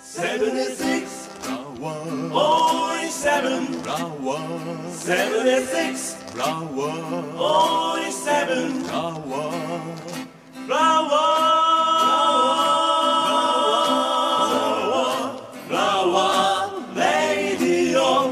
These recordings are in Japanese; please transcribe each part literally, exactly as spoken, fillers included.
セブンティーシックス オーリーセブン セブンティーシックス オーリーセブン フラワーフラワーレディオ。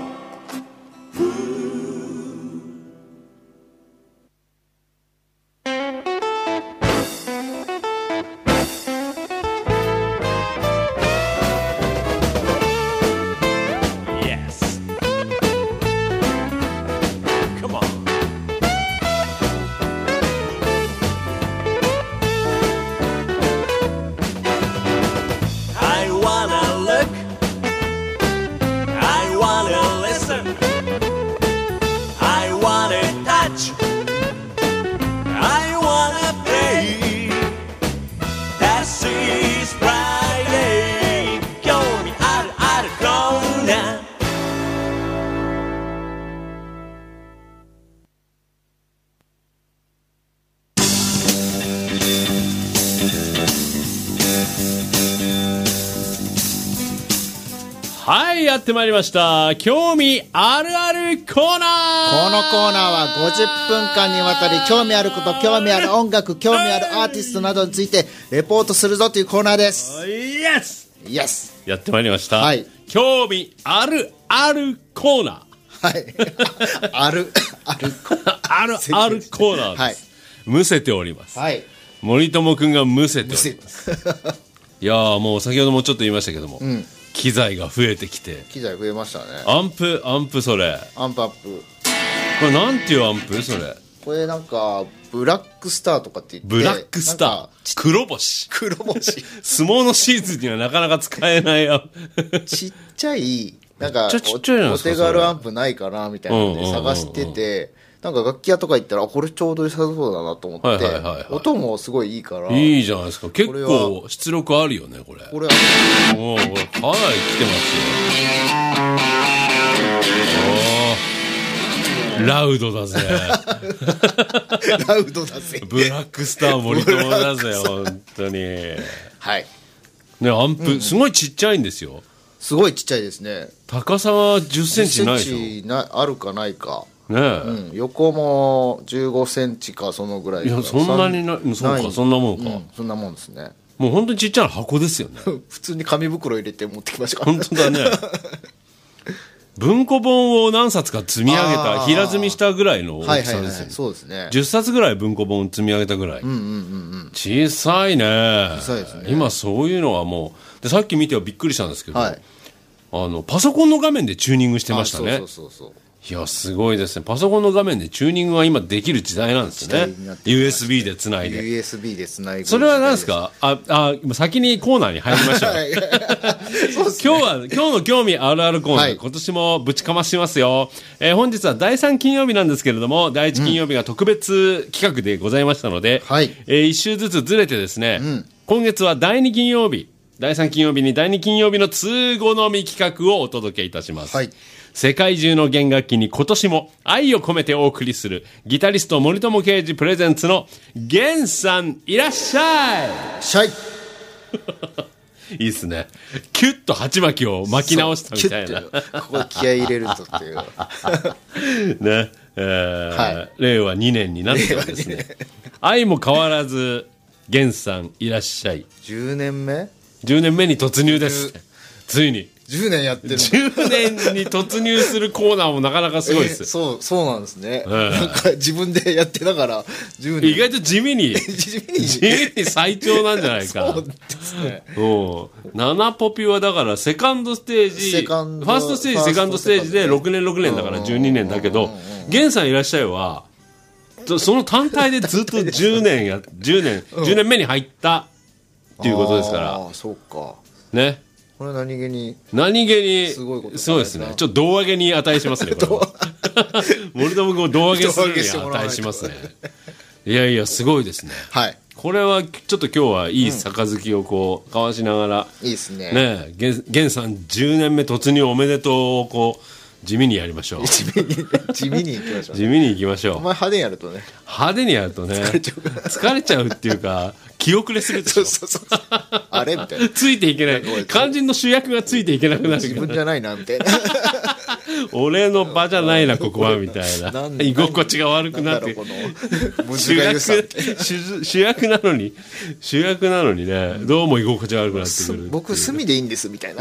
はい、やってまいりました。興味あるあるコーナー。 このコーナーはごじゅっぷんかんにわたり興味あること、興味ある音楽、興味あるアーティストなどについてレポートするぞというコーナーです。 イエスイエス。 やってまいりました。 はい。 興味あるあるコーナー。はい。あるあるあるあるコーナーです。はい。むせております。 はい。 森友くんがむせております。いやー、もう先ほどもちょっと言いましたけども。うん、機材が増えてきて、 機材増えましたね。 アンプアンプそれアンプアップ、 これなんていうアンプそれ。 これなんかブラックスターとかって言って、 ブラックスター、黒星黒星相撲のシーズンにはなかなか使えないちっちゃいなんかちっちゃいじゃないですか、 お手軽アンプないかなみたいなので探してて、なんか楽器屋とか行ったらこれちょうど良さそうだなと思って、はいはいはいはい、音もすごいいいからいいじゃないですか。結構出力あるよねこれ。これはもうこれかなり来てますよ。ラウドだぜラウドだぜブラックスター森友だぜ本当に。 はいね、アンプ、うん、すごいちっちゃいんですよ。 すごいちっちゃいですね。 高さはじゅっセンチないでしょ。 じゅっセンチなあるかないかねえ、 うん、横もじゅうごセンチかそのぐらい。 いやそんなにな、そうかそんなもんか、 うん、そんなもんですね。 もう本当にちっちゃな箱ですよね普通に紙袋入れて持ってきましたから本当だね文庫本を何冊か積み上げた平積みしたぐらいの大きさですよね。 そうですね。 じゅっさつぐらい文庫本積み上げたぐらい、うんうんうんうん、小さいね。 小さいですね。 今そういうのはもうで、さっき見てはびっくりしたんですけど、はい、あのパソコンの画面でチューニングしてましたね。そうそうそうそう。いやすごいですね。パソコンの画面でチューニングが今できる時代なんですね。ユーエスビー でつないでユーエスビー でつないで。 それは何ですか。ああ先にコーナーに入りましょう、はい、そうですね、今日は今日の興味あるあるコーナー、はい、今年もぶちかましますよ、えー、本日はだいさん金曜日なんですけれども、だいいち金曜日が特別企画でございましたので、うんえー、いっ週ずつずれてですね、うん、今月はだいに金曜日、だいさん金曜日にだいに金曜日の通好み企画をお届けいたします、はい。世界中の弦楽器に今年も愛を込めてお送りするギタリスト森友啓二プレゼンツの弦さんいらっしゃいしゃいいいっすね。キュッと鉢巻きを巻き直したみたいな。 ここ気合い入れるとっていうね、えーはい、令和にねんになってですね愛も変わらず弦さんいらっしゃい。 じゅうねんめじゅうねんめに突入です。ついにじゅうねんやってる。 じゅうねんに突入するコーナーもなかなかすごいです。 そうそうなんですね、えー、なんか自分でやってながらじゅうねん意外と地味に地味に地味に最長なんじゃないか。 そうですね。 ななポピはだからセカンドステージ、ファーストステージセカンドステージでろくねんろくねんだからじゅうにねんだけど、源さんいらっしゃいはその単体でずっとじゅうねんやじゅうねんじゅうねんめに入ったっていうことですから。 ああそうかね。これ何気に何気にすごいこと。そうですね。ちょっと胴上げに値しますね。これは森友君を胴上げするに値しますね。いやいやすごいですね。はい。これはちょっと今日はいい杯をこう交わしながら、 いいですね。 ね、源さんじゅうねんめ突入おめでとうをこう地味にやりましょう。 地味に地味にいきましょう、ね、 地味にいきましょう。 お前派手にやるとね、 派手にやるとね疲れちゃう疲れちゃうっていうか気遅れするでしょ。 そうそうそうあれみたいな、 ついていけない、肝心の主役がついていけなくなる。 自分じゃないなみたいな俺の場じゃないなここはみたいな、居心地が悪くなって主役主主役なのに主役なのにね、どうも居心地悪くなってくる。 僕隅でいいんですみたいな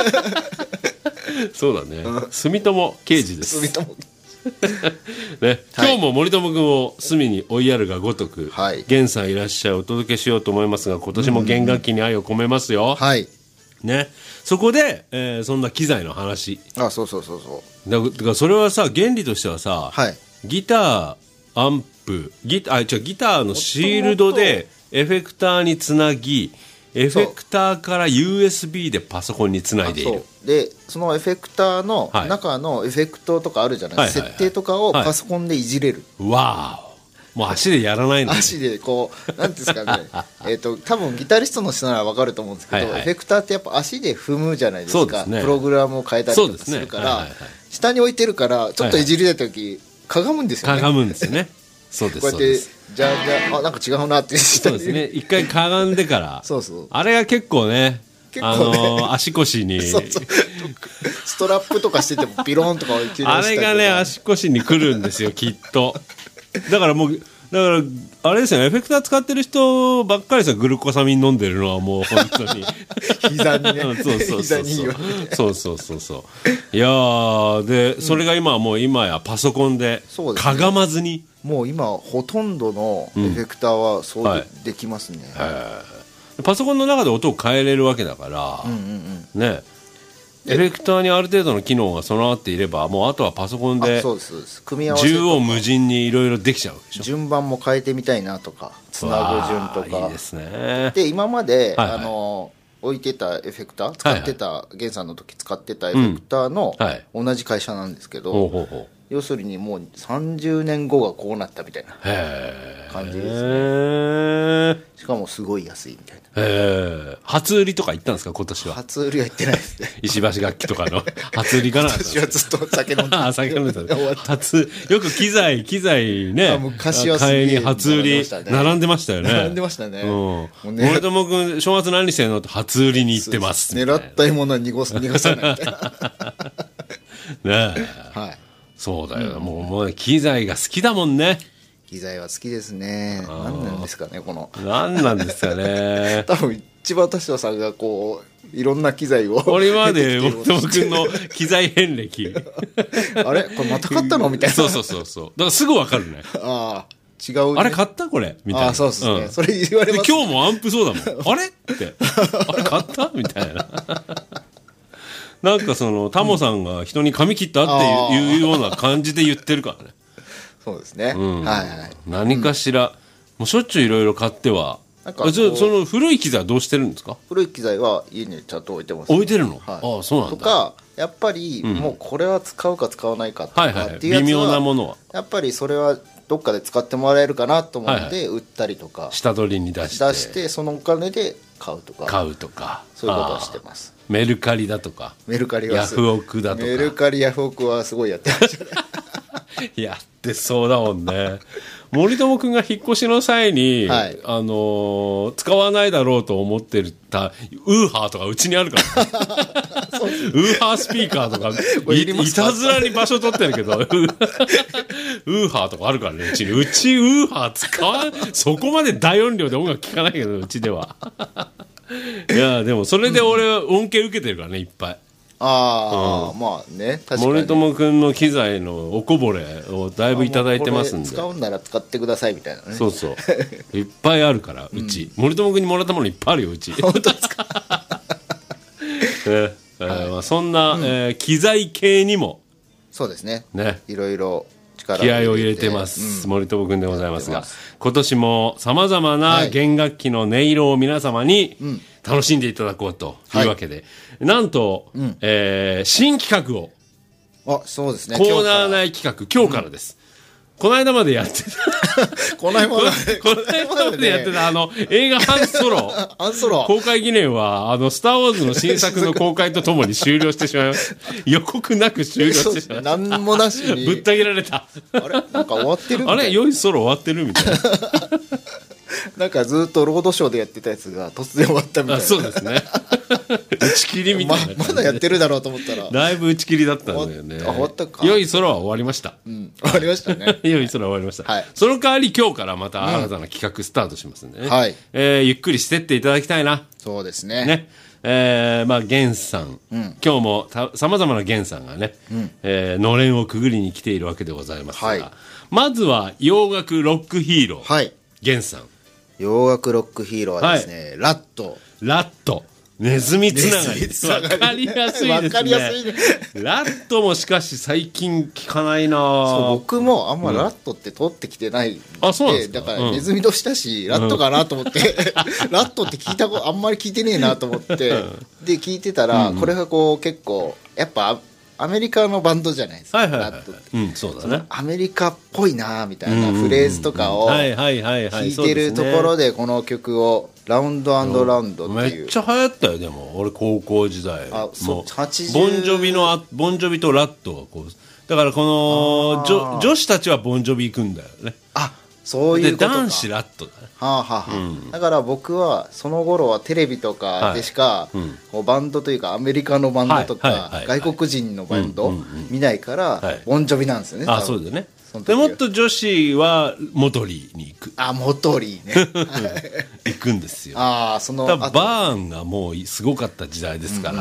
そうだね、住友刑事です。 住友ね、今日も森友君を隅に追いやるがごとく、 はい、 源さんいらっしゃいお届けしようと思いますが、今年も弦楽器に愛を込めますよ、 はいね、そこで、えー、そんな機材の話。 あ、そうそうそうそう。 だだからそれはさ、原理としてはさ、 はい、 ギターアンプギターあ違うギターのシールドでエフェクターにつなぎ、エフェクターから ユーエスビー でパソコンにつないでいる。 そうで、そのエフェクターの中のエフェクトとかあるじゃない、はい、設定とかをパソコンでいじれる、 はい、わーもう足でやらないの、ね、 足でこうなんていうんですかねえと多分ギタリストの人なら分かると思うんですけど、はいはい、エフェクターってやっぱ足で踏むじゃないですか、ね、プログラムを変えたりとかするから、ねはいはいはい、下に置いてるからちょっといじりたい時、はいはい、かがむんですよね。 かがむんですよねそうです。こうやってじゃあじゃああなんか違うなってそうですね、一回かがんでからそうそうあれが結構ね、 結構ね、 あのー、足腰にそうそうストラップとかしててもビローンとか置いてるあれがね足腰にくるんですよきっと。だからもうだからあれですよね、エフェクター使ってる人ばっかりですよ、グルコサミン飲んでるのはもう本当に膝にねそうそうそうそうそうそうそういやーで、うん、それが今はもう今やパソコンでかがまずに、ね、 もう今ほとんどのエフェクターはそうで、うんはい、できますね、 はい、パソコンの中で音を変えれるわけだから、うんうんうん、ね、エフェクターにある程度の機能が備わっていれば、もうあとはパソコンで組み合わせ縦横無尽にいろいろできちゃうでしょ。 順番も変えてみたいなとか、つなぐ順とかいいですね。 で今まで、はいはい、あの置いてたエフェクター使ってた、はいはい、源さんの時使ってたエフェクターの、うんはい、同じ会社なんですけど、ほうほうほう、要するにもうさんじゅうねんごがこうなったみたいな感じですね。しかもすごい安いみたいな。 へ初売りとか行ったんですか今年は。 初売りは行ってないですね石橋楽器とかの初売りかな。 私はずっと酒飲んであ酒飲んでた初よく機材機材ね、 昔は買いに初売り並んでましたよね。 並んでましたね。 うん、森友君正月何してんのって初売りに行ってます。 狙ったものは逃がさないみたいなねえ、はい、そうだよ、うん、もうもう機材が好きだもんね。 機材は好きですね。何なんですかねこの何なんですかね多分一番田代さんがこういろんな機材を俺まで森友君の機材遍歴あれこれまた買ったのみたいなそうそうそうそう、だからすぐ分かるね。 ああ違う、ね、 あれ買ったこれみたいな。 あそうですね、うん、それ言われます、 今日もアンプそうだもんあれってあれ買ったみたいななんかそのタモさんが人に髪切ったっていうような感じで言ってるからね。 そうですね、うん、はいはい、 何かしら、うん、もうしょっちゅういろいろ買っては。なんかその古い機材はどうしてるんですか。 古い機材は家にちゃんと置いてます、ね、 置いてるの、 はい、 ああそうなんだ。 とかやっぱりもうこれは使うか使わないかとかっていうやつは、はいはい、 微妙なものはやっぱりそれはどっかで使ってもらえるかなと思って売ったりとか、はいはい、 下取りに出して出してそのお金で買うとか買うとかそういうことはしてます。 メルカリだとかメルカリはヤフオクだとかメルカリヤフオクはすごいやってましたねやってそうだもんね。森友君が引っ越しの際に、はい、あのー、使わないだろうと思ってたウーハーとかうちにあるから、ね、ウーハースピーカーとか い, いたずらに場所取ってるけどウーハーとかあるからねうちに。うちウーハー使わそこまで大音量で音楽聴かないけどうちではいやでもそれで俺は恩恵受けてるからねいっぱい。 ああ、うん、まあね確かに森友君の機材のおこぼれをだいぶいただいてますんで、 使うんなら使ってくださいみたいなね。 そうそういっぱいあるからうち、うん、森友君にもらったものいっぱいあるようち。 本当ですかえーえーまあ、そんな、うんえー、機材系にもそうですねねいろいろ力気合を入れてます、うん、森友君でございますが今年もさまざまな弦楽器の音色を皆様に楽しんでいただこうというわけで、はい、なんと、うんえー、新企画をあそうですねコーナー内企画今日からです、 この間までやってたこの間までこの間までやってたあの映画ハンソロハンソロ公開記念はあのスターウォーズの新作の公開とともに終了してしまいました予告なく終了してしまいました何もなしにぶった切られたあれなんか終わってるみたいなあれ良いソロ終わってるみたいななんかずっとロードショーでやってたやつが突然終わったみたいな。 そうですね打ち切りみたいな感じでま, まだやってるだろうと思ったらだいぶ打ち切りだったんだよね。 あ終わったか。 良い空は終わりました、 うん、終わりましたね良い空は終わりました、はい、その代わり今日からまた新たな企画スタートしますんでね、うんはいえー、ゆっくりしてっていただきたいな。 そうですねねえー、まあ源さん、うん、今日もさまざまな源さんがね、うんえー、のれんをくぐりに来ているわけでございますが、はい、まずは洋楽ロックヒーロー、はい、源さん洋楽ロックヒーローはですね、はい、ラットラットネズミつながりわかりやすいですね。わかりやすいね。ラットもしかし最近聞かないな。 そう僕もあんまラットって取ってきてないんで、 うん、あそうなんですか。 だからネズミとしたし、うん、ラットかなと思って、うん、ラットって聞いたことあんまり聞いてねえなと思ってで聞いてたら、うん、これがこう結構やっぱアメリカのバンドじゃないですか、 はいはいはい、 ラットって、 うん、そうだね。 アメリカっぽいなみたいなフレーズとかを弾いてるところでこの曲をラウンド&ラウンドっていうめっちゃ流行ったよ。でも俺高校時代あそうボンジョビのボンジョビとラットがこうだからこの女, 女子たちはボンジョビ行くんだよね。 あそういうことか。 で男子ラットだね。 はあはあはあうん、だから僕はその頃はテレビとかでしか、はいうん、こうバンドというかアメリカのバンドとか、はいはいはいはい、外国人のバンド、うんうんうん、見ないから、はい、ボンジョビなんですよね。 あそうだよね。でもっと女子はモトリーに行く。 あモトリーね行くんですよ。 あそのバーンがもうすごかった時代ですから、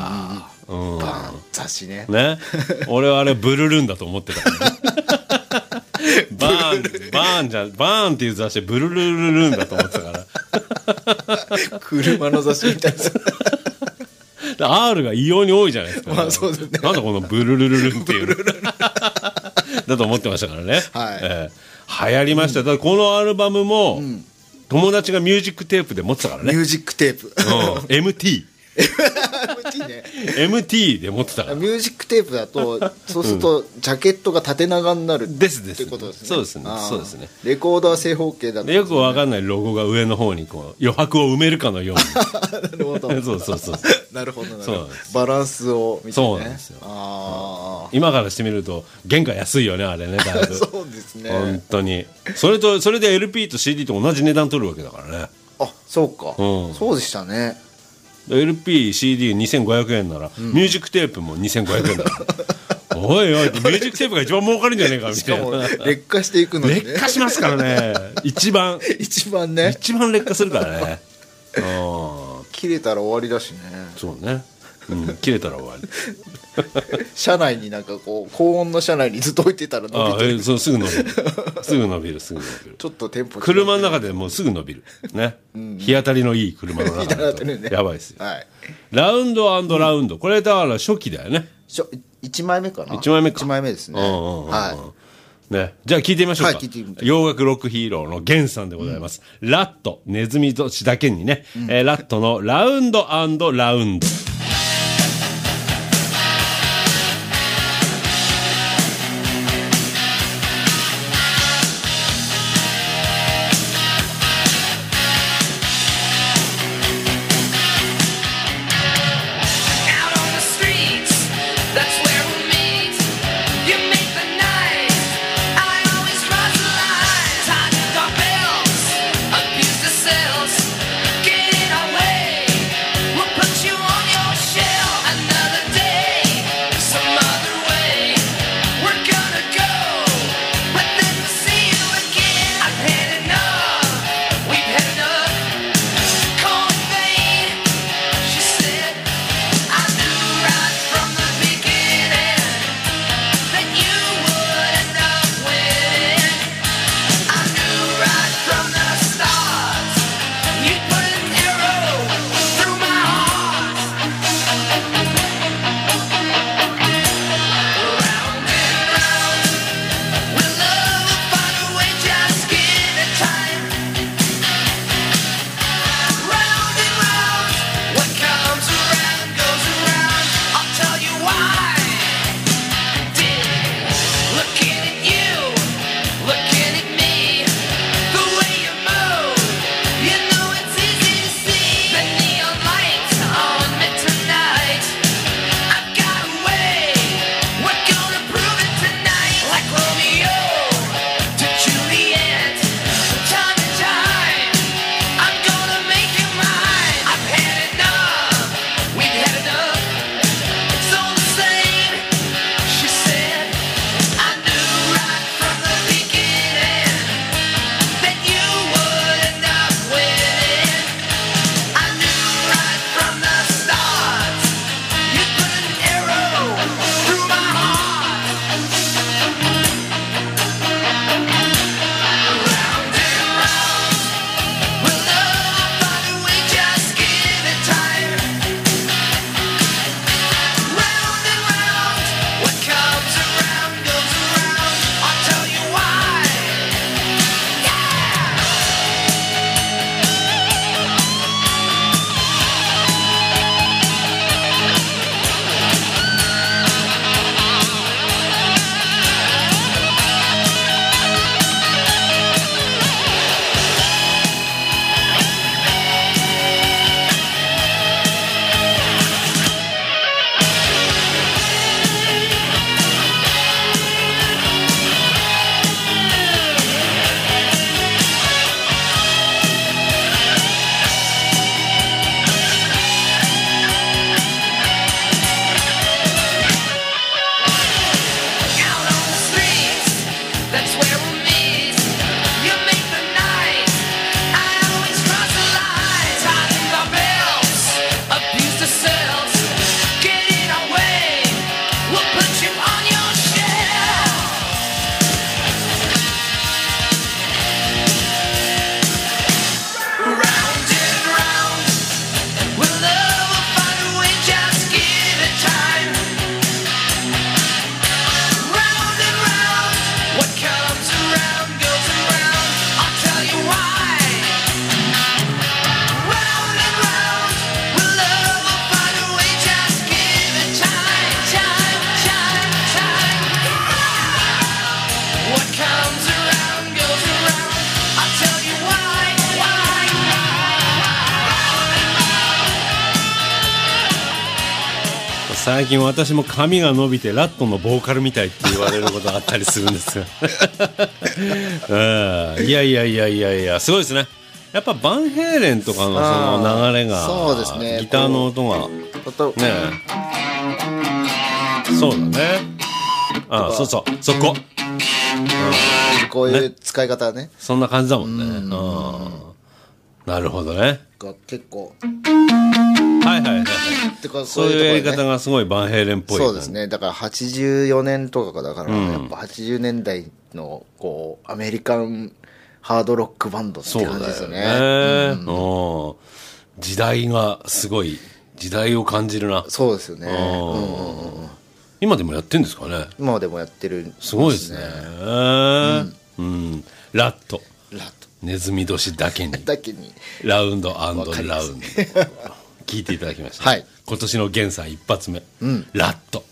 うんうんうん、バーン雑誌ねね俺はあれブルルンだと思ってたからねバーンバーンじゃバーンっていう雑誌ブルルルルンだと思ってたから車の雑誌みたいな R が異様に多いじゃないですか、 まあそうですね、 なんだこのブルルルルンっていうだと思ってましたからね、はいえー、流行りました、うん、だこのアルバムも、うん、友達がミュージックテープで持ってたからね。 ミュージックテープ、 うん、エムティーエムティー ねエムティー で持ってたから。 ミュージックテープだとそうするとジャケットが縦長になるってことですね。 そうですね。そうですね。 レコードは正方形だった、ね、 よくわかんないロゴが上の方にこう余白を埋めるかのようになるほどそうそうそうなるほどなるほどバランスを見てね。 そうなんですよ。あ今からしてみると原価安いよねあれねだいぶそうですね本当に。それとそれで エルピー と シーディー と同じ値段取るわけだからね。 あそうか、うん、そうでしたね。 エルピー、シーディーにせんごひゃくえんなら、うん、ミュージックテープもにせんごひゃくえんだからおいおいミュージックテープが一番儲かるんじゃねえかみたいな。 しかも劣化していくのにね。 劣化しますからね一番一番ね一番劣化するからね切れたら終わりだしね。 そうね、うん、切れたら終わり車内になんかこう高温の車内にずっと置いてたら伸びてる。 あそうすぐ伸びるすぐ伸びるすぐ伸びるちょっとテンポ車の中でもうすぐ伸びるね、うん、日当たりのいい車の中だとやばいですよ、はい、ラウンド&ラウンド、これだから初期だよね。 いちまいめかな。 いちまいめかいちまいめですね、うんうんうん、はいね、じゃあ聞いてみましょうか、 はい、聞いてみて洋楽ロックヒーローの源さんでございます、うん、ラットネズミ年だけにね、うんえー、ラットのラウンド&ラウンド。 Get away, we'll put you on your 最近私も髪が伸びてラットのボーカルみたいって言われることあったりするんですがうん、いやいやいやいやいやすごいですね。やっぱバンヘイレンとかのその流れが、 そうですね、 ギターの音がね、そうだね、ああそうそうそこ、 うん、こういう使い方ね、 そんな感じだもんね。うん、なるほどね。 が結構はいはいはいはい、そういうやり方がすごいバンヘイレンっぽい。 そうですね。だからはちじゅうよねんとかだから、うん、やっぱはちじゅうねんだいのこうアメリカンハードロックバンドって感じですよね。そうだよね、 うん、時代がすごい、時代を感じるな。 そうですよね、うん、 今でもやってるんですかね。 今でもやってる、ね、 すごいですね、うんうん、ラットラットネズミ年だけにだけにラウンド&ラウンド聞いていただきました、 はい、 今年の源さん一発目、 うん、 ラット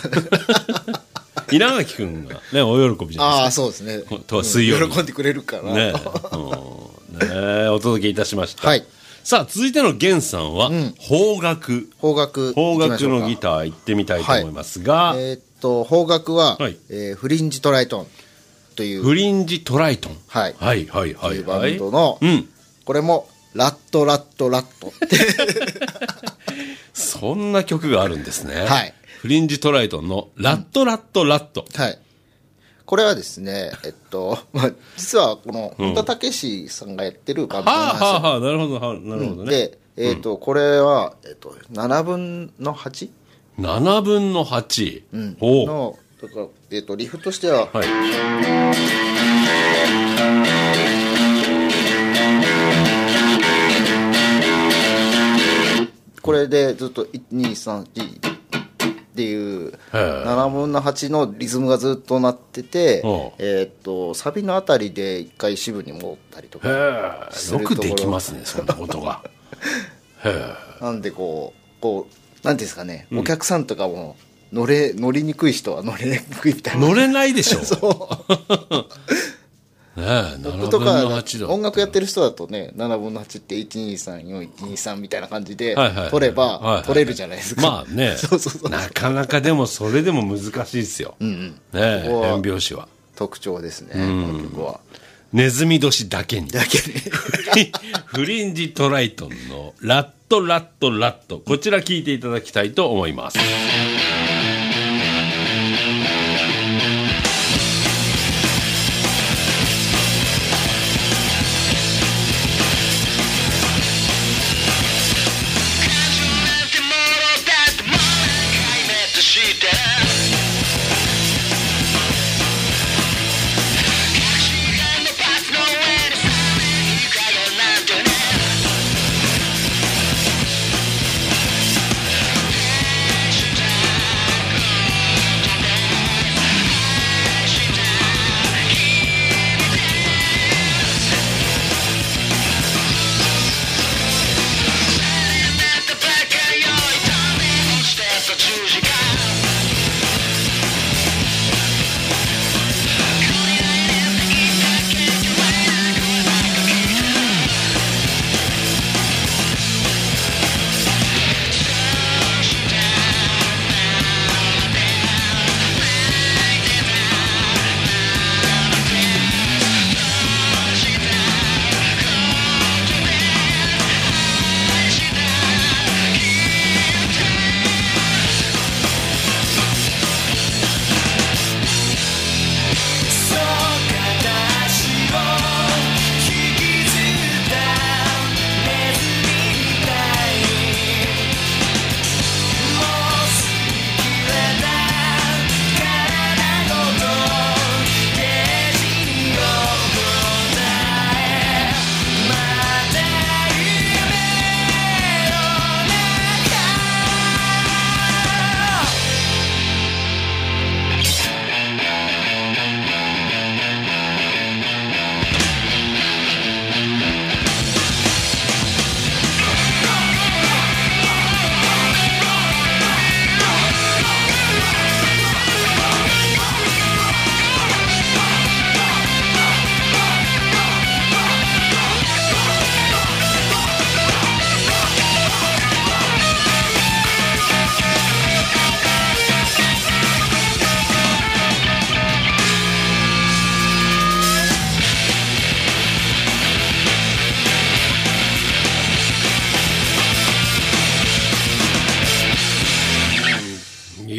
稲垣君がねお喜びじゃないですか。 ああそうですね、 とは水曜日、 うん、喜んでくれるかなね、うんね、お届けいたしました、 はい、 さあ続いての源さんは、うん、邦楽邦楽邦楽のギター行ってみたいと思いますが、 はい、えー、っと邦楽は、はい、えー、フリンジトライトンというフリンジトライトン、 はい、 はいはいはいはい、 いうバンドの、 うん、 これもラットラットラットってそんな曲があるんですね。 はい、 フリンジトライトンのラットラットラット、 うん、はい、これはですね、えっと、まあ、実はこの本田武史さんがやってるバンドなんですよ。 はあはあ、なるほど、なるほどね。 で、えっと、これは、えっと、ななぶんのはち？ なな 分のはち、 うん、の、だから、えっと、リフとしては、はい、これでずっといちにさんよんっていうななぶんのはちのリズムがずっと鳴ってて、えー、っとサビのあたりで一回支部に戻ったりとかするところ、 よくできますねそんなことがへなんでこうこうなんていうんですかね、うん、お客さんとかも乗れ乗りにくい人は乗れにくいみたいな。 乗れないでしょそうねえ、 僕とか音楽やってる人だとね、ななぶんのはちっていちにさんよんいちにさんみたいな感じで取れば取れるじゃないですか。 まあね、そうそうそう、なかなかでもそれでも難しいですよ、うんうん、ねえ、変拍子は特徴ですね、この曲は。 ネズミ年だけにだけにフリンジトライトンのラットラットラット、こちら聞いていただきたいと思います。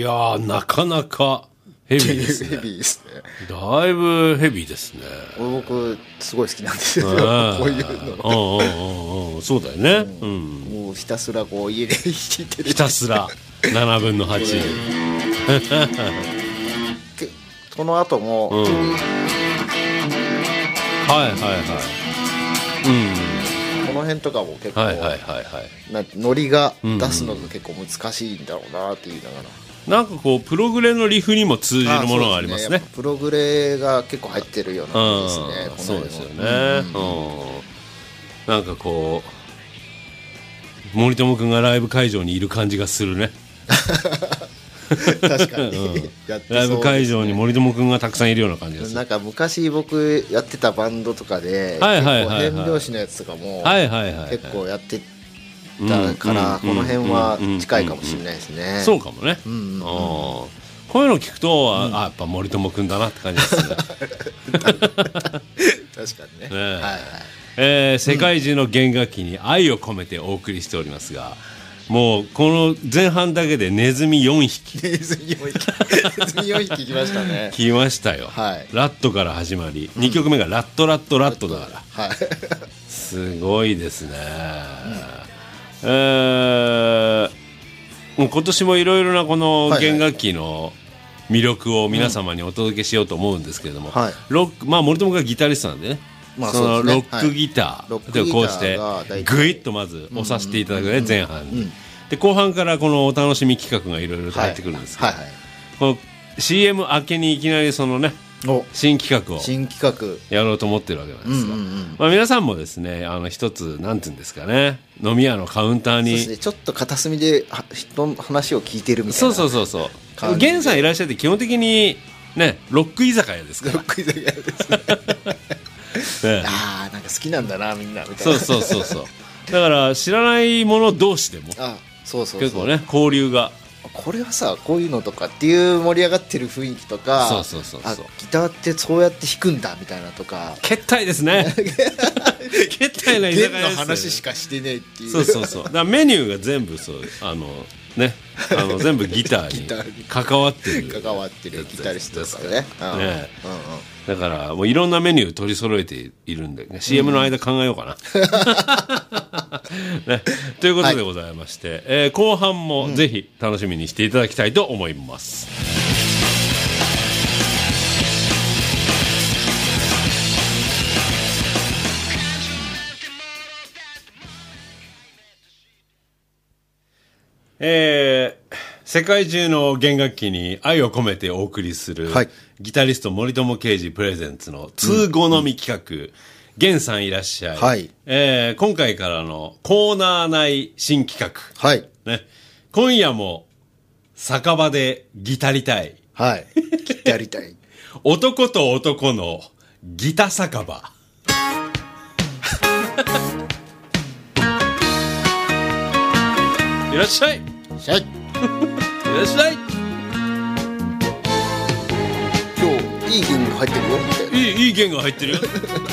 やー、なかなかヘビーですね。 ヘビーですね。 だいぶヘビーですね。 僕、すごい好きなんですよ。こういうの。 うんうんうん、そうだよね。うん。 もうひたすらこう家で弾いてる。 ひたすらななぶんのはち。 この後も、うん、はいはいはい。うん。 この辺とかも結構、 はいはいはいはい。 ノリが出すのが結構難しいんだろうなって言いながら。 なんかこうプログレのリフにも通じるものがありますね。 プログレが結構入ってるような感じですね。 そうですよね。うん、なんかこう森友君がライブ会場にいる感じがするね。 確かに、うん、 やってそうですね。ライブ会場に森友君がたくさんいるような感じです。 なんか昔僕やってたバンドとかで、はいはいはいはい、結構変拍子のやつとかも、はいはいはいはい、結構やってだからこの辺は近いかもしれないですね。 そうかもね。うんうんうん、こういうの聞くと、うん、あやっぱ森友くんだなって感じですね。 確かにね。ね、はいはい、 えー、世界中の弦楽器に愛を込めてお送りしておりますが、もうこの前半だけでネズミよんひき。 ネズミよんひき。ネズミよんひき来ましたね。 来ましたよ。はい、ラットから始まり、うん、にきょくめがラットラットラットだから。はい、すごいですね。うんえー、もう今年もいろいろなこの弦楽器の魅力を皆様にお届けしようと思うんですけれども、はい、ロック、まあ森友がギタリストなんでね、まあそのロックギターでこうしてグイッとまず押させていただくね、前半に、で後半からこのお楽しみ企画がいろいろと入ってくるんですけど、はいはいはい、この シーエム 明けにいきなりそのね新企画を新企画やろうと思ってるわけなんですが、うんうんうん、まあ、皆さんもですねあの一つなんていうんですかね、飲み屋のカウンターに、 そうですね、ちょっと片隅で人の話を聞いてるみたいな、 そうそうそうそう、源さんいらっしゃって基本的にねロック居酒屋ですから、 ロック居酒屋ですね。ね、ああなんか好きなんだなみんなみたいな、そうそうそうそうだから知らない者同士でもあそうそうそう結構ね交流が、 これはさこういうのとかっていう盛り上がってる雰囲気とか、そうそうそうそう、あギターってそうやって弾くんだみたいなとか、 決体ですね。決体な居酒屋ですよね。 弦の話しかしてねえっていう、 そうそうそう、だからメニューが全部そうあのねあの全部ギターに関わってる関わってるギタリストですからね。ね、うんうん、 だからもういろんなメニュー取り揃えているんで、ね、シーエム の間考えようかな、ね、ということでございまして、はい、えー、後半もぜひ楽しみにしていただきたいと思います、えー、世界中の弦楽器に愛を込めてお送りする、はい、ギタリスト森友啓二プレゼンツの通好み企画、源、うん、さんいらっしゃい、はい、えー、今回からのコーナー内新企画、はいね、今夜も酒場でギタりたい、 はい、ギタりたい男と男のギタ酒場。いらっしゃい、いらっしゃい、いらっしゃい。 今日いい弦が入ってるよって。 いいいい弦が入ってるよ。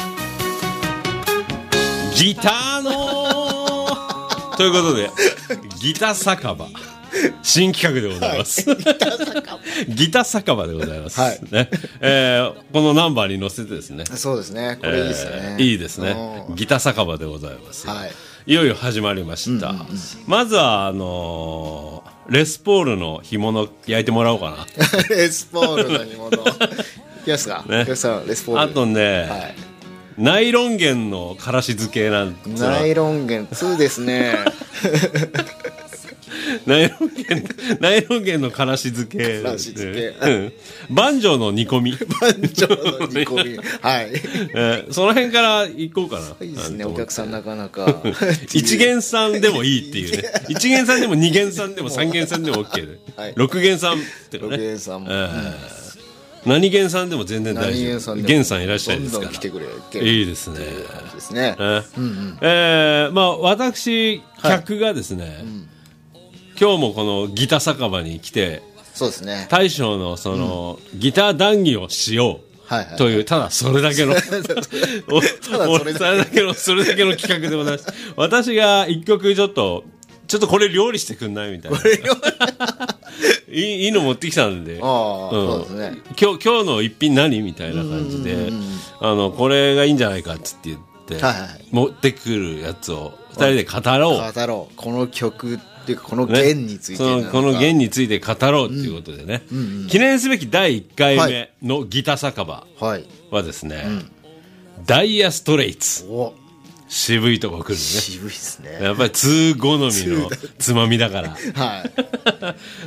ギターのーということでギタ酒場新企画でございます。はい、ギタ酒場ギタ酒場でございます。はい、ね、えー、このナンバーに乗せてですね。 そうですね。これいいですね。えー、いいですね。ギタ酒場でございます。はい。いよいよ始まりました、うんうんうん、まずはあのー、レスポールの干物焼いてもらおうかな。 レスポールの干物いきますか、ね、レスポール。 あとね、はい、ナイロン弦のからし漬けなんて。 ナイロン弦にですね。 ナイロン弦ナイロン弦のからし漬け、 からし漬け、 うん、バンジョーの煮込み、 バンジョーの煮込みはい、 えー、その辺から行こうかな。 いいですね、お客さんなかなか一元さんでもいいっていうね。一元さんでも二元さんでも三元さんでも OK で、はい、六元さんっていうね、 六元さんも、えー、 何元さんでも全然大丈夫。元さんいらっしゃいですから、 どんどん来てくれ、 いいですね。 ですね、 えーうんうん、えー、まあ私客がですね、はい、うん、今日もこのギタ酒場に来て、 そうですね、 大将のその、うん、ギター談義をしようという、はいはいはい、ただそれだけのただそれだけのそれだけの企画でございます。私が一曲ちょっとちょっとこれ料理してくんないみたいないいの持ってきたんで、 あ、うん、そうですね、 今日、今日の一品何みたいな感じで、あのこれがいいんじゃないかっつって言って、はいはい、持ってくるやつをふたりで語ろう語ろうこの曲っていうかこの弦について、ね、 そのこの弦について語ろうっていうことでね、うんうんうん、記念すべきだいいっかいめのギター酒場はですね、はい、うん、ダイヤストレイツ、お渋いとこ来るね。 渋いですね。 やっぱり通好みのつまみだから。はい。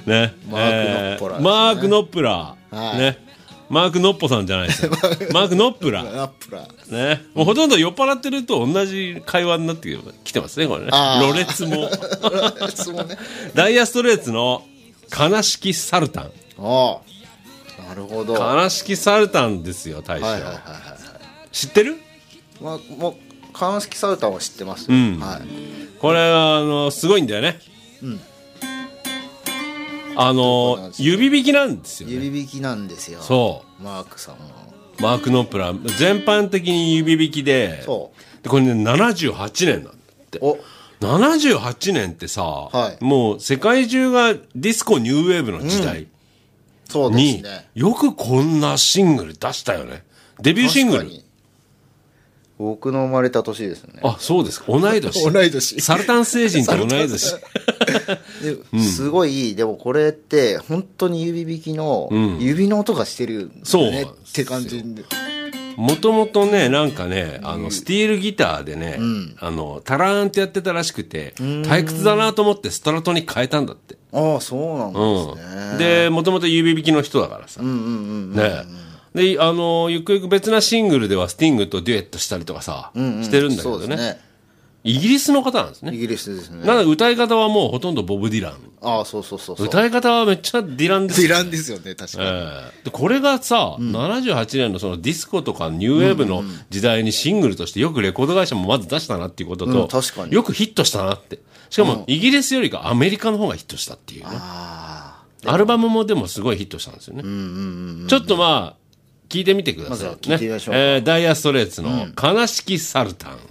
ね。 マーク・ノッポラ、ね、 マーク・ノップラー。はい。ね。マーク・ノッポさんじゃないですよ。マーク・ノップラー。 ノップラー。ね。もうほとんど酔っ払ってると同じ会話になってきてますね、これね。ろれつも。ろれつもね。ダイヤストレーツの悲しきサルタン。 ああ。なるほど。 悲しきサルタンですよ、大将。はいはいはいはい。知ってる？ まあ、もう。鑑識サルタンは知ってます、うん、はい、 これはあのすごいんだよね、うん、あの指弾きなんですよね。 指弾きなんですよ。 そうマークさんもマーク・ノップラー全般的に指弾きで、そうでこれねななじゅうはちねんなんだって。おななじゅうはちねんってさ、はい、もう世界中がディスコニューウェーブの時代、うん、 そうですね、 よくこんなシングル出したよね。デビューシングル僕の生まれた年ですね。 あ、そうですか。同い年。 同い年。 サルタン星人と同い年。 すごい、でもこれって本当に指弾きの指の音がしてるよね、うん、って感じで。 もともとね、なんかね、あの、スティールギターでね、うん、あの、タラーンってやってたらしくて、退屈だなと思ってストラトに変えたんだって。 ああ、そうなんですね。 うん、で、もともと指弾きの人だからさ。うんうんうんうん、ね。で、あの、ゆくゆく別なシングルではスティングとデュエットしたりとかさ、うんうん、してるんだけど ね, そうですね。イギリスの方なんですね。 イギリスですね。 なので歌い方はもうほとんどボブ・ディラン。 ああ、そうそうそうそう。 歌い方はめっちゃディランですよ、ね。ディランですよね、確かに。えー、でこれがさ、うん、ななじゅうはちねんのそのディスコとかニューウェーブの時代にシングルとしてよくレコード会社もまず出したなっていうことと、うん、確かによくヒットしたなって。しかも、イギリスよりかアメリカの方がヒットしたっていうね。あアルバムもでもすごいヒットしたんですよね。うんうんうんうん、ちょっとまあ、聞いてみてください。まずは聞いてみましょう、ねえー、ダイヤストレーツの悲しきサルタン、うん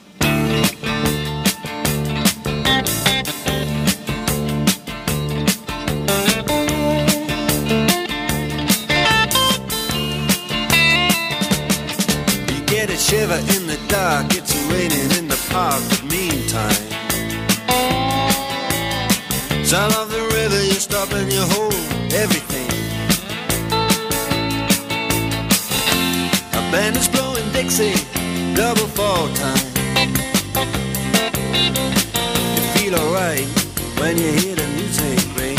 Shiver in the dark, it's raining in the park, but meantime Sound of the river, you stop and you hold everything. A band is blowing Dixie, double fall time. You feel alright when you hear the music ring.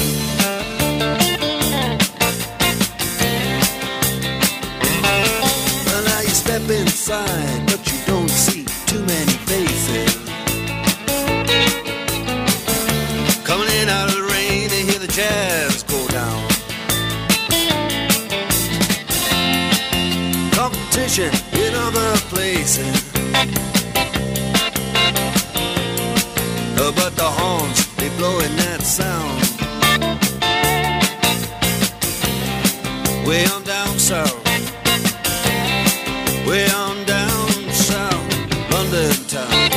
Well, now you step inside, but you don't see too many faces. Coming in out of the rain to hear the jazz go down. Competition in other places, uh, but the horns, they blowing that sound. Way on down south, way on down south, London town.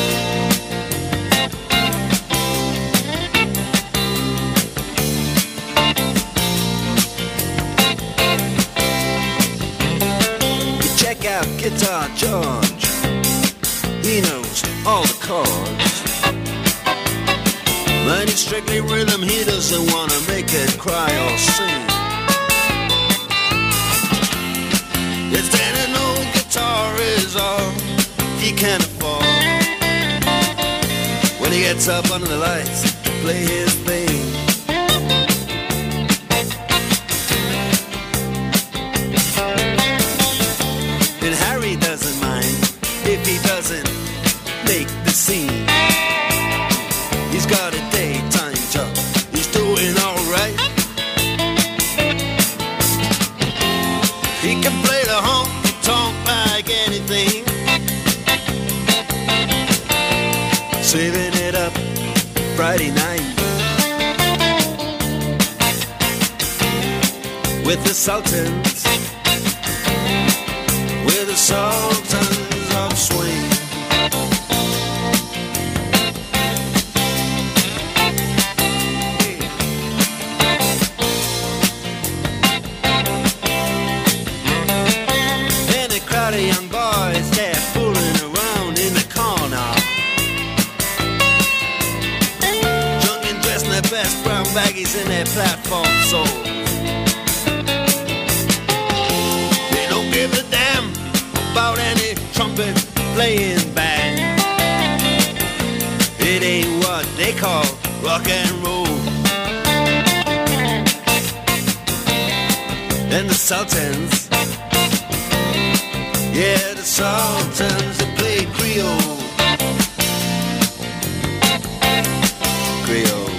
You check out Guitar George, he knows all the chords. But it's strictly rhythm, he doesn't want to make it cry or sing. It's that an old guitar is all he can afford. When he gets up under the lights to play his thing, and Harry doesn't mind if he doesn't make the scene. He's got a daytime job, he's doing alright. He can play the honky-tonk like anything, saving it up Friday night with the Sultans, with the Sultans of Swing. baggies in their platform soles. They don't give a damn about any trumpet playing band. It ain't what they call rock and roll. And the Sultans, yeah, the Sultans, they play Creole. Creole.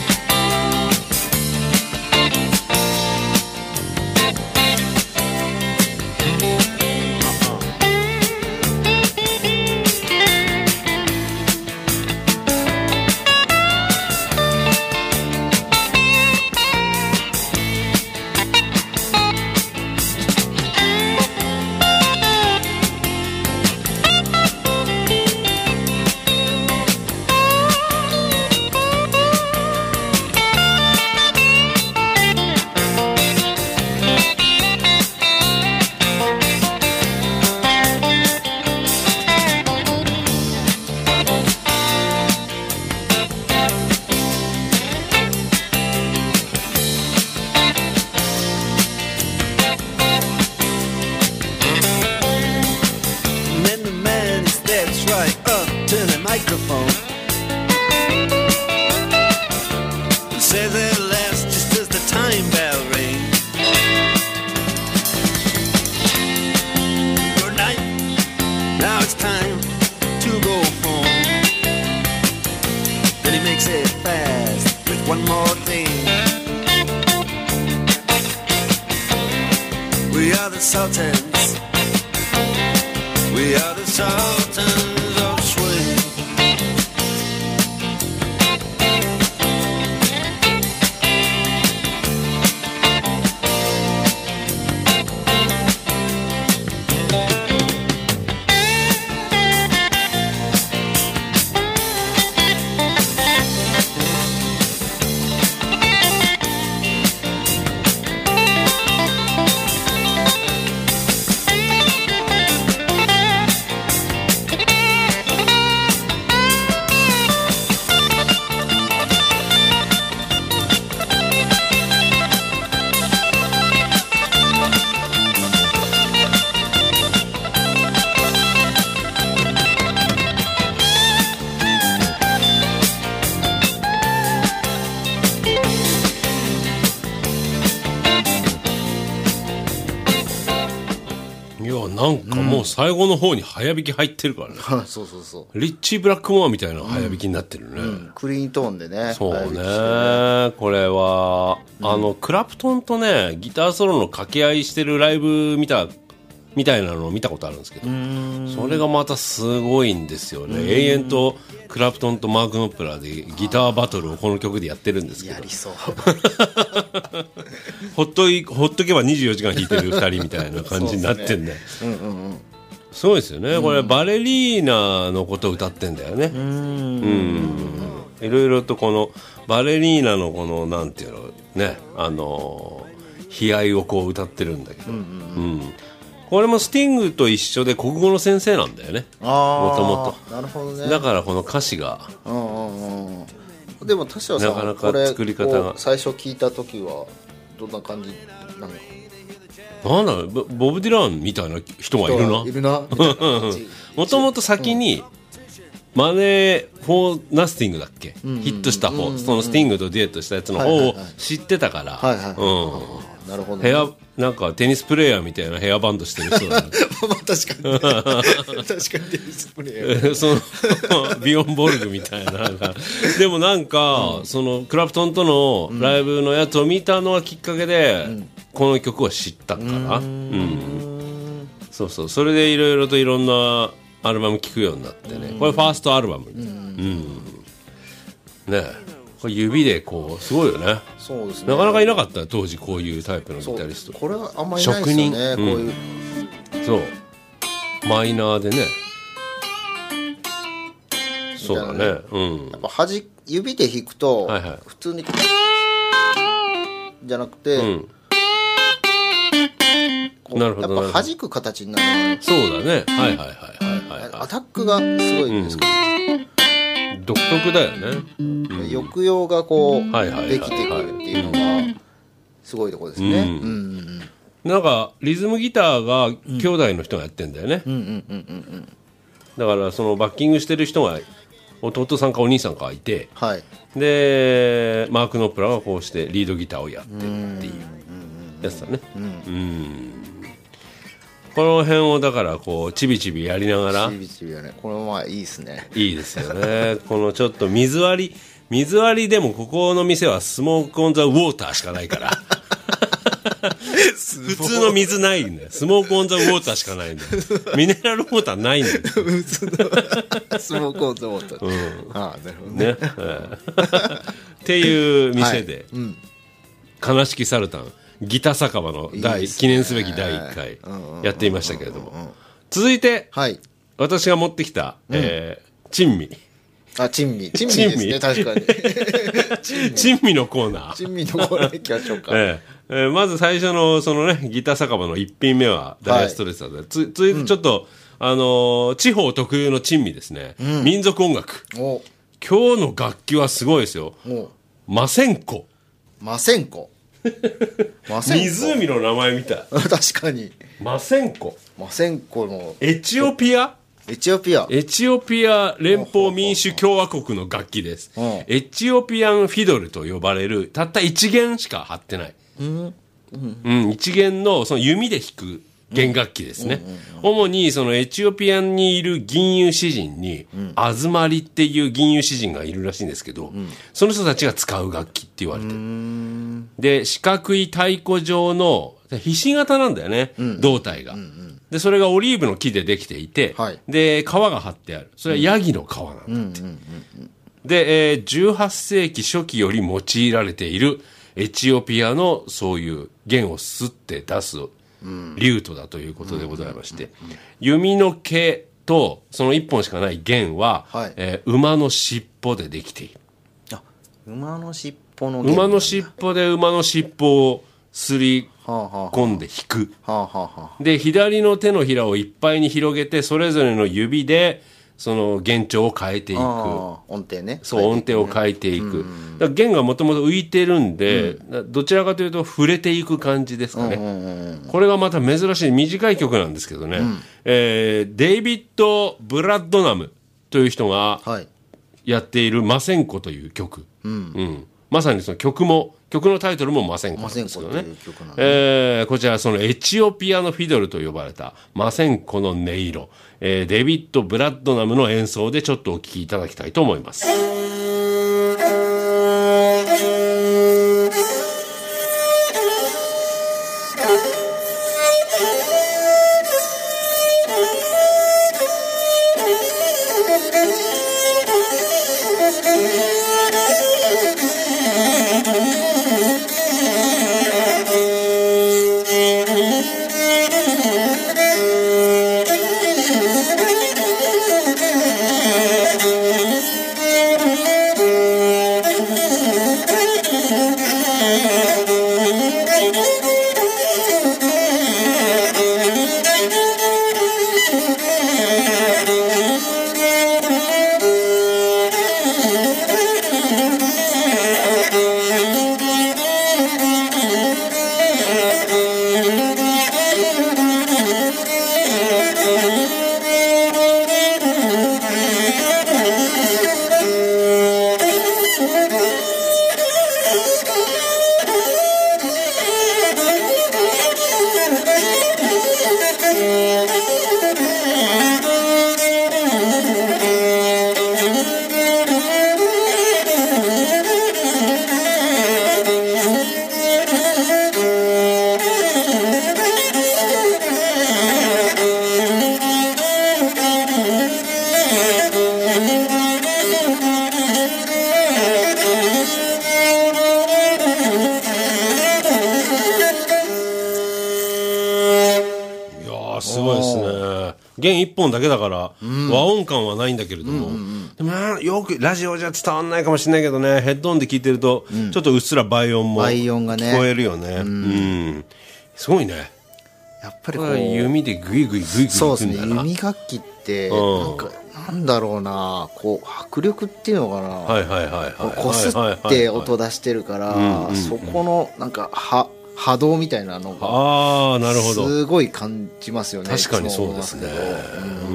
なんかもう最後の方に早弾き入ってるからね、 うん、そうそうそうリッチー・ブラックモアみたいな早弾きになってるね、うんうん、 クリーントーンでねそうねこれは、うん、あのクラプトンとねギターソロの掛け合いしてるライブ見たみたいなのを見たことあるんですけどそれがまたすごいんですよね永遠とクラプトンとマーク・ノップラーでギターバトルをこの曲でやってるんですけどやりそうほっといほっとけばにじゅうよじかん弾いてるふたりみたいな感じになってんだよすごいですよね、うん、これバレリーナのことを歌ってんだよねうんいろいろとこのバレリーナのこのなんていうのねあの悲哀をこう歌ってるんだけど、うんうんうんこれもスティングと一緒で国語の先生なんだよねもともとなるほどねだからこの歌詞がうんうんうんでも田代さんなかなか作り方が最初聞いた時はどんな感じなのなんだろうボブ・ディランみたいな人がいるないるなもともと先に、うんマネー・フォー・ナスティングだっけ、うんうん、ヒットした方、うんうん、そのスティングとデュエットしたやつの方を知ってたから、はいはいはいうん、 なるほど、ね、 ヘアなんかテニスプレーヤーみたいなヘアバンドしてる人だねまあ確かに確かにテニスプレーヤーそのビヨンボルグみたいななんかでもなんか、うん、そのクラプトンとのライブのやつを見たのがきっかけで、うん、この曲を知ったかな、うんうん、そうそうそれでいろいろといろんなアルバム聴くようになってねこれファーストアルバム、うんうん、ねこれ指でこうすごいよねそうですねなかなかいなかった当時こういうタイプのギタリストこれはあんまりいないですよね、うん、こういうそうマイナーでねそうだね、うん、 やっぱ端指で弾くと、はいはい、普通にじゃなくて、うんなるほどやっぱ弾く形になるそうだねはいはいはいはい、はい、 アタックがすごいんですけど、 うん、 独特だよね、 うん、抑揚がこう、はいはいはいはい、できてくるっていうのがすごいところですね、うんうんうん、 なんかリズムギターが兄弟の人がやってんだよね、だからそのバッキングしてる人が弟さんかお兄さんかいて、はい、でマーク・ノップラーがこうしてリードギターをやってるっていうやつだね、うんうん、この辺をだからこうちびちびやりながらちびちびやね、これまあいいですね、 いいですよねこのちょっと水割り水割りでもここの店はスモークオンザウォーターしかないから普通の水ないんだよ、スモークオンザウォーターしかないんだよミネラルウォーターないんだよ普通のスモークオンザウォーター、うん、ああなるほどね、 ねっていう店で、はい、うん、悲しきサルタンギタ酒場の第いい、ね、記念すべきだいいっかいやっていましたけれども、続いて、はい、私が持ってきた、うん、えー、珍味、 あ、珍味珍味ですね、確かに珍味のコーナー珍味のコーナー行きましょうか、 えーえー、まず最初のそのねギター酒場のいっぴんめはダイアストレッサーで、はい、つ続いてちょっと、うん、あのー、地方特有の珍味ですね、うん、民族音楽、お今日の楽器はすごいですよ、マセンコマセンコ湖の名前みたい確かにマセンコマセンコのエチオピアエチオピアエチオピア連邦民主共和国の楽器です、うん、エチオピアンフィドルと呼ばれるたったいち弦しか張ってない、うんうんうん、いち弦 の, その弓で弾く弦楽器ですね、うんうんうんうん、主にそのエチオピアにいる吟遊詩人に、うん、アズマリっていう吟遊詩人がいるらしいんですけど、うん、その人たちが使う楽器って言われてる。で四角い太鼓状のひし形なんだよね、うん、胴体が、うんうん、でそれがオリーブの木でできていて、はい、で皮が張ってある、それはヤギの皮なんだって、うんうんうんうん、で、えー、じゅうはっせいき初期より用いられているエチオピアのそういう弦をすって出すリュートだということでございまして、弓の毛とそのいっぽんしかない弦は、はい、えー、馬の尻尾でできている。 あ、馬の尻尾の弦、 馬の尻尾で馬の尻尾をすり込んで弾く、はあはあはあ、で左の手のひらをいっぱいに広げてそれぞれの指でその弦調を変えていく、 音程ね、 そう、音程を変えていく、だから弦がもともと浮いてるんで、うん、どちらかというと触れていく感じですかね、うんうんうん、これがまた珍しい短い曲なんですけどね、うん、えー、デイビッド・ブラッドナムという人がやっているマセンコという曲、うんうん、まさにその曲も曲のタイトルもマセンコなんですけどね、えー、こちらそのエチオピアのフィドルと呼ばれたマセンコの音色、えー、デビッド・ブラッドナムの演奏でちょっとお聴きいただきたいと思います。弦一本だけだから、うん、和音感はないんだけれども、うんうん、でもよくラジオじゃ伝わんないかもしれないけどね、ヘッドホンで聞いてると、うん、ちょっとうっすら倍音も聞こえるよね、うんうん、すごいね、 やっぱりこう弓でグイグイグイグイいくんだな。 そうですね、弓楽器って、うん、なんかなんだろうな、こう迫力っていうのかな、 はいはいはいはい、 こすって音出してるから、そこのなんかは波動みたいなのがあーなるほどすごい感じますよね。 確かにそうですね。うん、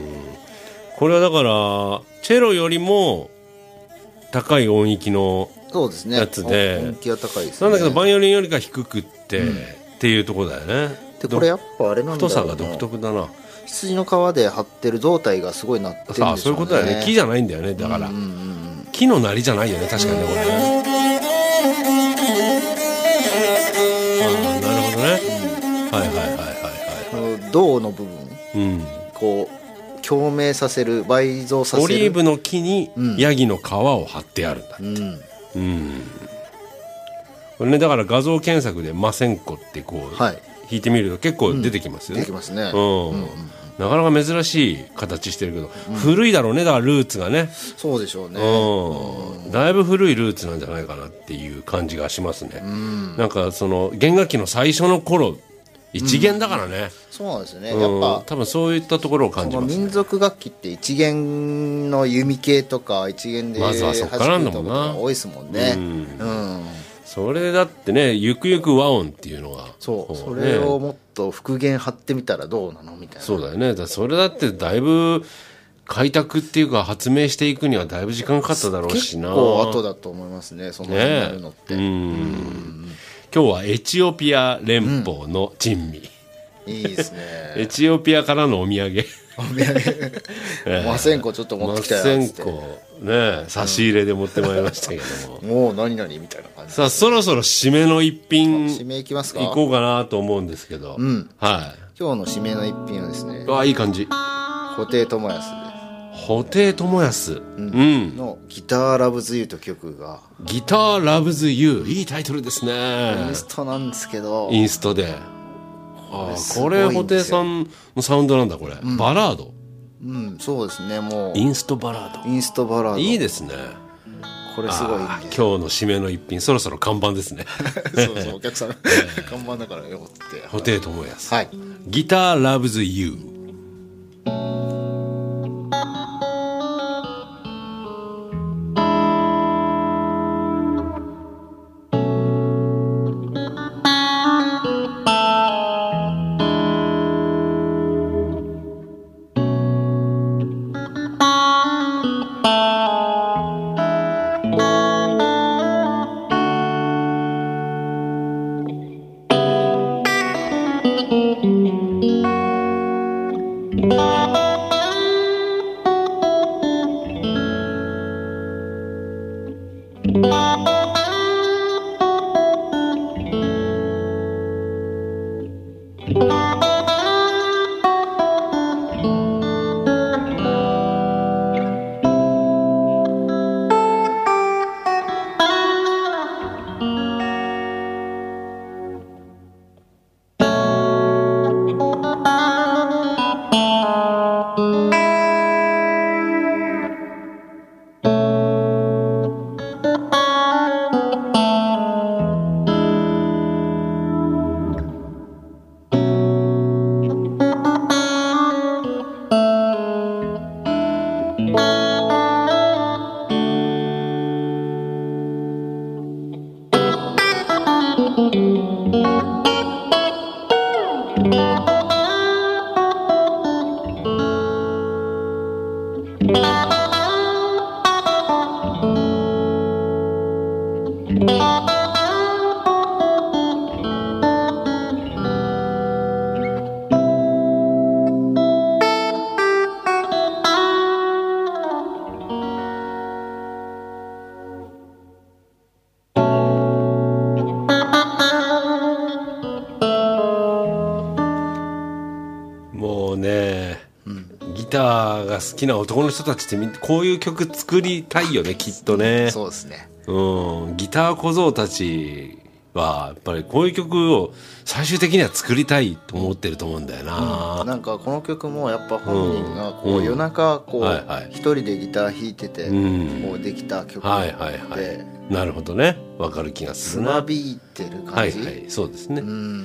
これはだからチェロよりも高い音域のやつで、 音域は高いですね。 なんだけどバイオリンよりか低くって、うん、っていうところだよね。 でこれやっぱあれなんだろうな、 太さが独特だな。 羊の皮で張ってる胴体がすごいなってるんでしょうね。 ああそういうことだよね。木じゃないんだよね。だから、うんうんうん、木の鳴りじゃないよね確かにね、これね。ああなるほどね、うん、はいはいはいはいはい、 はい、銅の部分、うん、こう共鳴させる、倍増させるオリーブの木にヤギの皮を貼ってあるんだって、うんうん、これねだから画像検索でマセンコってこう、はい、弾いてみると結構出てきますよね、 うん、出てきますね、 うんうんうん、なかなか珍しい形してるけど、うん、古いだろうね、だからルーツがね。 そうでしょうね、 うん、だいぶ古いルーツなんじゃないかなっていう感じがしますね、うん、なんかその弦楽器の最初の頃一弦だからね、うん、 そうなんですよね、やっぱ多分そういったところを感じますね。 その民族楽器って一弦の弓系とか一弦で弾くことが多いですもんね、うんうん、 それだってね、ゆくゆく和音っていうのがそう、それをもっと復元張ってみたらどうなのみたいな。 そうだよね。だそれだってだいぶ開拓っていうか発明していくにはだいぶ時間かかっただろうしな。 結構後だと思いますね、その辺になるのって、ね、うんうん今日はエチオピア連邦の珍味、 うん、いいですねエチオピアからのお土産お土産マセンコちょっと持ってきたよマセンコね差し入れで持ってまいりましたけども、 うん、もう何々みたいな感じ、ね、 さあそろそろ締めの一品締めいきますか。 行こうかなと思うんですけど、うん、はい、 今日の締めの一品はですね、 あいい感じ、 布袋寅泰です。 布袋寅泰、うんうん、 のギターラブズユーという曲が、 ギターラブズユー、いいタイトルですね。 インストなんですけど、 インストで、あこれ布袋さんのサウンドなんだこれ、うん、バラード、 うん、そうですね、もうインストバラード、 インストバラード、 いいですね。 これすごいいい、ね、 今日の締めの一品、そろそろ看板ですねそうそう、お客さん看板だからよって布袋寅泰、 はい、 ギターラブズユー。好きな男の人たちってこういう曲作りたいよね、きっとね。 そうですね、 うん、ギター小僧たちはやっぱりこういう曲を最終的には作りたいと思ってると思うんだよな、 うん、なんかこの曲もやっぱ本人がこう、うん、夜中こう、はいはい、一人でギター弾いてて、うん、こうできた曲なので、はいはいはい、 なるほどね、分かる気がするな。 つまびいてる感じ、 はいはい、そうですね、うん、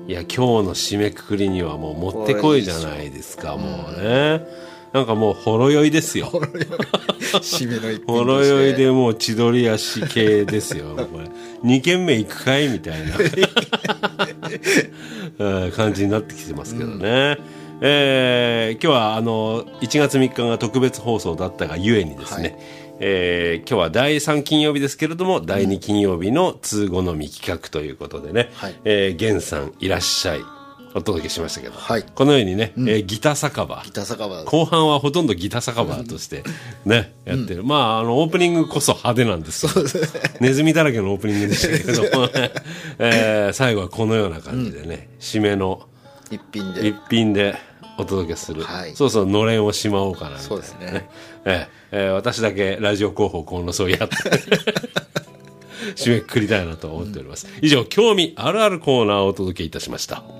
いや、今日の締めくくりにはもうもってこいじゃないですか、もうね。なんかもうほろ酔いですよ。ほろ酔い。 締めの一品として。 ほろ酔いでもう千鳥足系ですよ。これに軒目行くかいみたいな感じになってきてますけどね。うん、えー、今日はあのいちがつみっかが特別放送だったがゆえにですね、はい、えー、今日はだいさん金曜日ですけれども、だいに金曜日の通好み企画ということでね、はい、えー、源さんいらっしゃいお届けしましたけど、はい、このようにね、うん、えー、ギタ酒場、 ギタ酒場後半はほとんどギタ酒場としてね、うん、やってる。まあ、あの、オープニングこそ派手なんですけど、ネズミだらけのオープニングでしたけど、えー、最後はこのような感じでね、うん、締めの一品で。 一品でお届けする。はい、そうそう、のれんをしまおうかなみたいな、ね。そうですね。えーえー、私だけラジオ広報このそうやって。締めくくりたいなと思っております。うん、以上、興味あるあるコーナーをお届けいたしました。